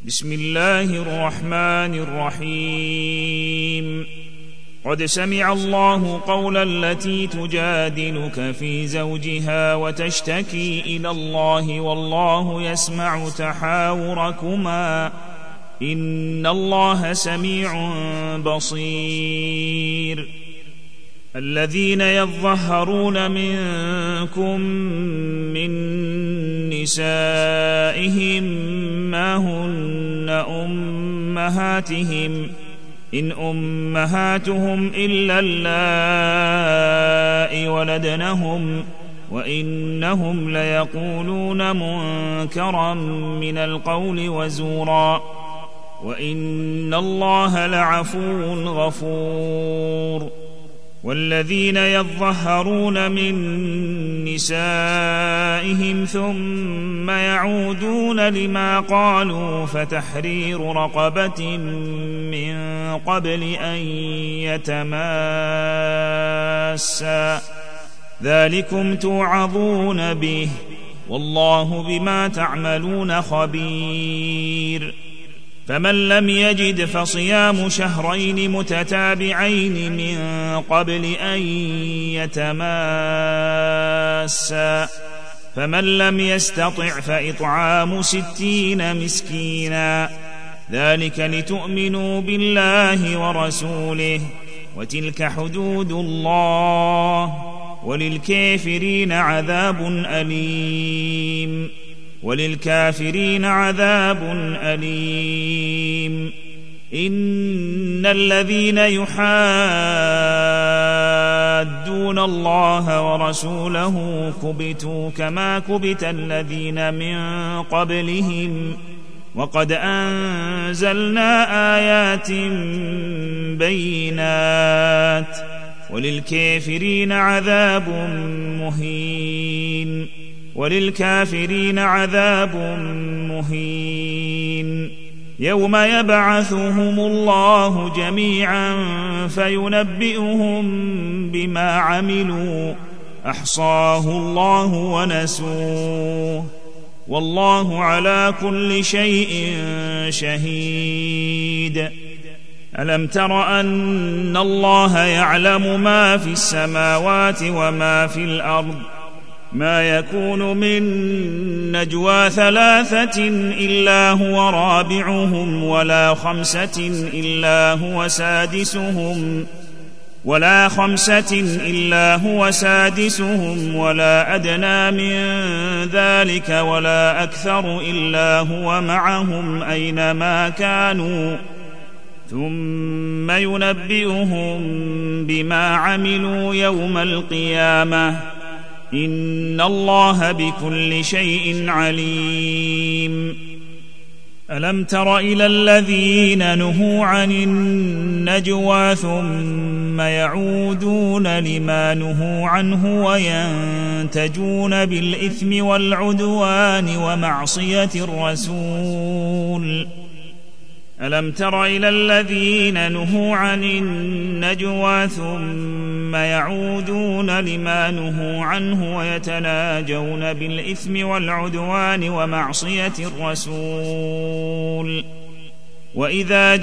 بسم الله الرحمن الرحيم. قد سمع الله قول التي تجادلك في زوجها وتشتكي إلى الله والله يسمع تحاوركما إن الله سميع بصير. الذين يظهرون منكم من نسائهم ما هن أمهاتهم إن أمهاتهم إلا اللائي ولدنهم وإنهم ليقولون منكرا من القول وزورا وإن الله لعفو غفور. والذين يظهرون من نسائهم ثم يعودون لما قالوا فتحرير رقبة من قبل أن يتماسا ذلكم توعظون به والله بما تعملون خبير. فمن لم يجد فصيام شهرين متتابعين من قبل أن يتماسا فمن لم يستطع فإطعام 60 مسكينا ذلك لتؤمنوا بالله ورسوله وتلك حدود الله وللكافرين عذاب أليم إن الذين يحادون الله ورسوله كبتوا كما كبت الذين من قبلهم وقد أنزلنا آيات بينات وللكافرين عذاب مهين. يوم يبعثهم الله جميعا فينبئهم بما عملوا أحصاه الله ونسوه والله على كل شيء شهيد. ألم تر أن الله يعلم ما في السماوات وما في الأرض ما يكون من نجوى 3 إلا هو رابعهم ولا 5 إلا هو سادسهم ولا أدنى من ذلك ولا أكثر إلا هو معهم أينما كانوا ثم ينبئهم بما عملوا يوم القيامة إن الله بكل شيء عليم. ألم تر إلى الذين نهوا عن النجوى ثم يعودون لما نهوا عنه وينتجون بالإثم والعدوان ومعصية الرسول. ألم تر إلى الذين نهوا عن النجوى ثم يعودون لما نهوا عنه ويتناجون بالإثم والعدوان ومعصية الرسول وإذا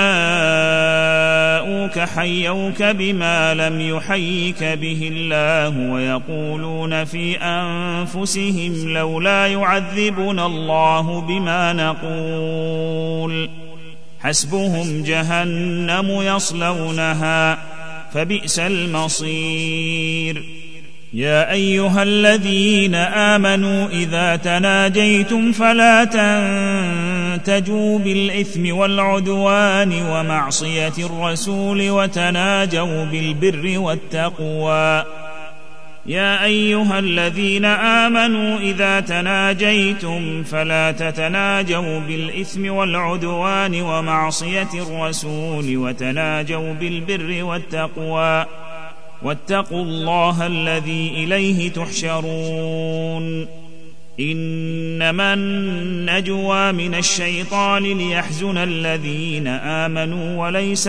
جاءوك حيوك بما لم يحيك به الله ويقولون في أنفسهم لولا يعذبنا الله بما نقول حسبهم جهنم يصلونها فبئس المصير. يا أيها الذين آمنوا إذا تناجيتم فلا تنتجوا بالإثم والعدوان ومعصية الرسول وتناجوا بالبر والتقوى. يا أيها الذين آمنوا إذا تناجيتم فلا تتناجوا بالإثم والعدوان ومعصية الرسول وتناجوا بالبر والتقوى واتقوا الله الذي إليه تحشرون. إنما النجوى من الشيطان ليحزن الذين آمنوا وليس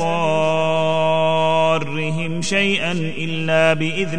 بضارهم شيئا إلا بإذن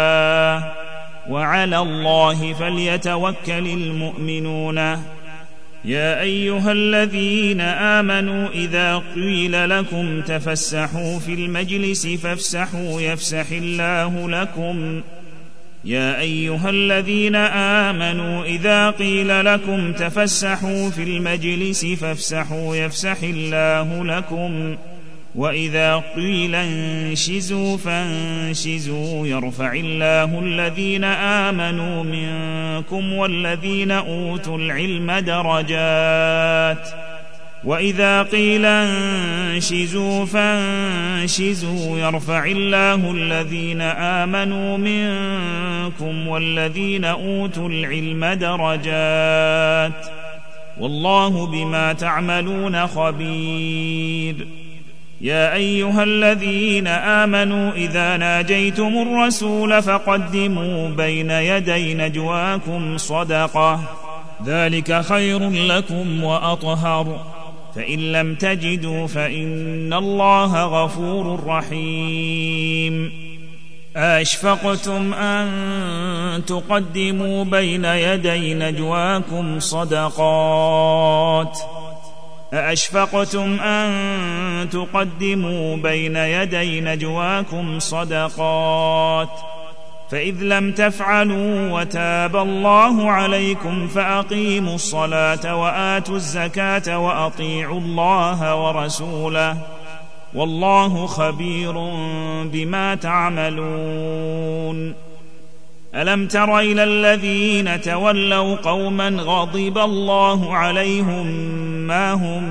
الله وعلى الله فليتوكل المؤمنون. يا أيها الذين آمنوا إذا قيل لكم تفسحوا في المجلس فافسحوا يفسح الله لكم يا أيها الذين آمنوا إذا قيل لكم تفسحوا في المجلس فافسحوا يفسح الله لكم وإذا قيل انشزوا فانشزوا يرفع الله الذين آمنوا منكم والذين أوتوا العلم درجات وإذا قيل انشزوا فانشزوا يرفع الله الذين آمنوا منكم والذين أوتوا العلم درجات والله بما تعملون خبير يا أيها الذين آمنوا إذا ناجيتم الرسول فقدموا بين يدي نجواكم صدقة ذلك خير لكم وأطهر فإن لم تجدوا فإن الله غفور رحيم أشفقتم أن تقدموا بين يدي نجواكم صدقات أأشفقتم أن تقدموا بين يدي نجواكم صدقات فإذ لم تفعلوا وتاب الله عليكم فأقيموا الصلاة وآتوا الزكاة وأطيعوا الله ورسوله والله خبير بما تعملون ألم تر إلى الذين تولوا قوما غضب الله عليهم ما هم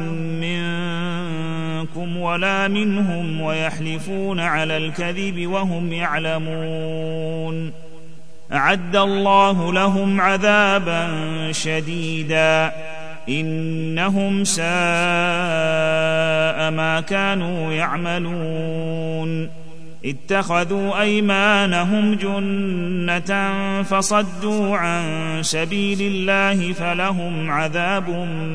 منكم ولا منهم ويحلفون على الكذب وهم يعلمون أعد الله لهم عذابا شديدا إنهم ساء ما كانوا يعملون اتخذوا أيمانهم جنة فصدوا عن سبيل الله فلهم عذاب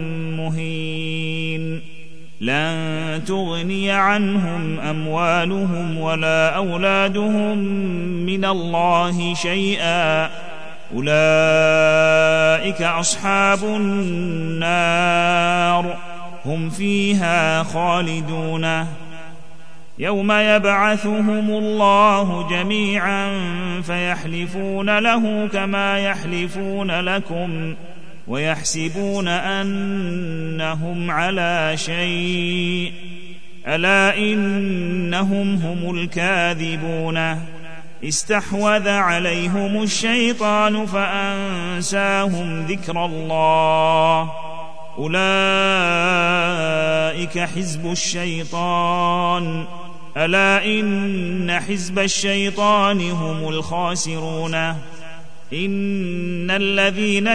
مهين لن تغني عنهم أموالهم ولا أولادهم من الله شيئا أولئك أصحاب النار هم فيها خالدون يوم يبعثهم الله جميعا فيحلفون له كما يحلفون لكم ويحسبون أنهم على شيء ألا إنهم هم الكاذبون استحوذ عليهم الشيطان فأنساهم ذكر الله أولئك حزب الشيطان ألا إن حزب الشيطان هم الخاسرون إن الذين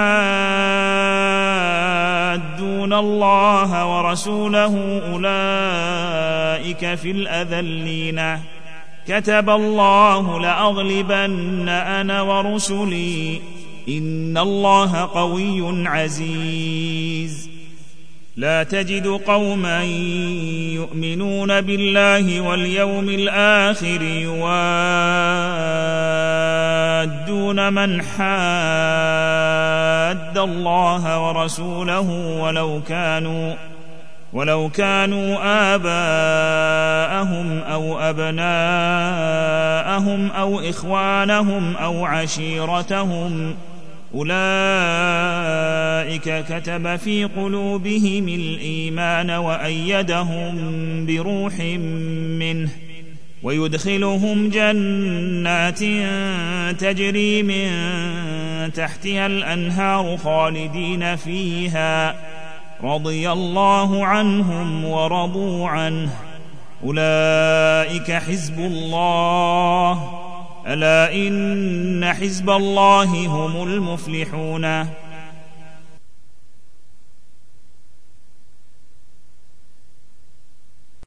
يحادون الله ورسوله أولئك في الأذلين كتب الله لأغلبن أنا ورسلي إن الله قوي عزيز لا تجد قوما يؤمنون بالله واليوم الآخر يوادون من حاد الله ورسوله ولو كانوا آباءهم أو أبناءهم أو إخوانهم أو عشيرتهم أولئك كتب في قلوبهم الإيمان وأيدهم بروح منه ويدخلهم جنات تجري من تحتها الأنهار خالدين فيها رضي الله عنهم ورضوا عنه أولئك حزب الله ألا إن حزب الله هم المفلحون